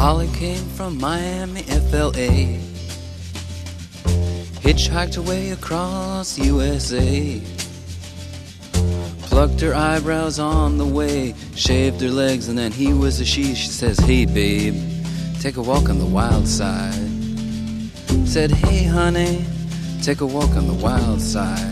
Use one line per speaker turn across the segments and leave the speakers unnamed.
Holly came from Miami, FLA, hitchhiked her way across USA, plucked her eyebrows on the way, shaved her legs, and then he was a she. She says, hey babe, take a walk on the wild side. Said, hey honey, take a walk on the wild side.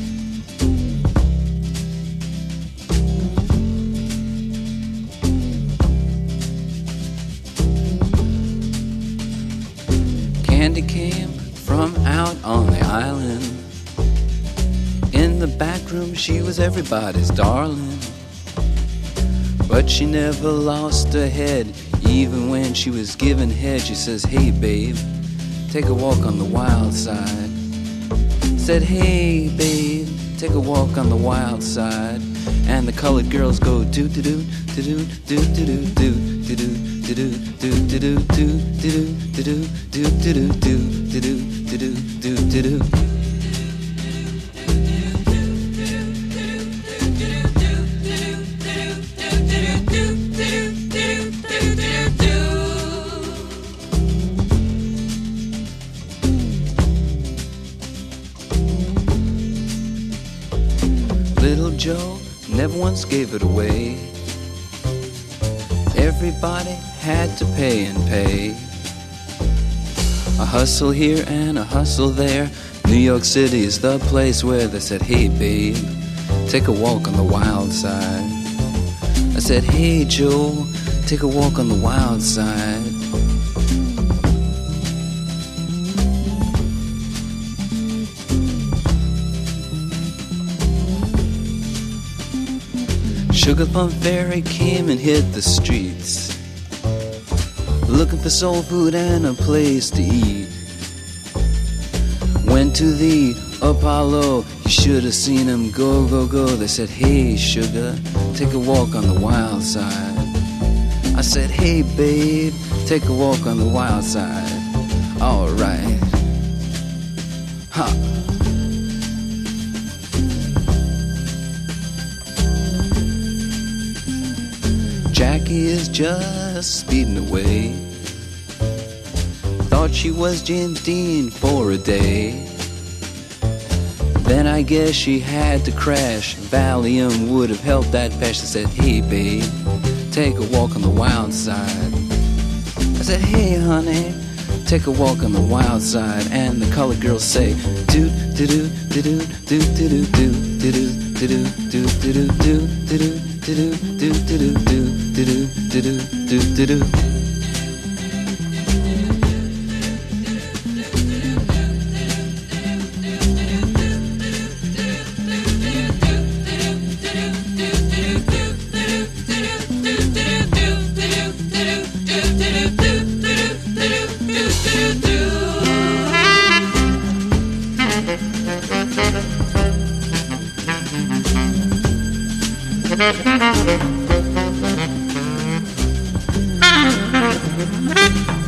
Candy came from out on the island. In the back room she was everybody's darling, but she never lost her head. Even when she was giving head, she says, hey babe, take a walk on the wild side. Said, hey babe, take a walk on the wild side. And the colored girls go do do do do do do do do do do do do do do do do do do do. Little Joe never once gave it away. Everybody had to pay and pay. A hustle here and a hustle there. New York City is the place where they said, hey babe, take a walk on the wild side. I said, hey Joe, take a walk on the wild side. Sugar Plum Fairy came and hit the streets, looking for soul food and a place to eat. Went to the Apollo, you should have seen him go, go, go. They said, hey sugar, take a walk on the wild side. I said, hey babe, take a walk on the wild side. Alright. Ha. Jackie is just speeding away. Thought she was James Dean for a day. Then I guess she had to crash. Valium would have helped that patch. I said, hey babe, take a walk on the wild side. I said, hey honey, take a walk on the wild side. And the colored girls say, do do do do do do do do do do do do do do do do. Do do do do do do do do do do.
Thank you.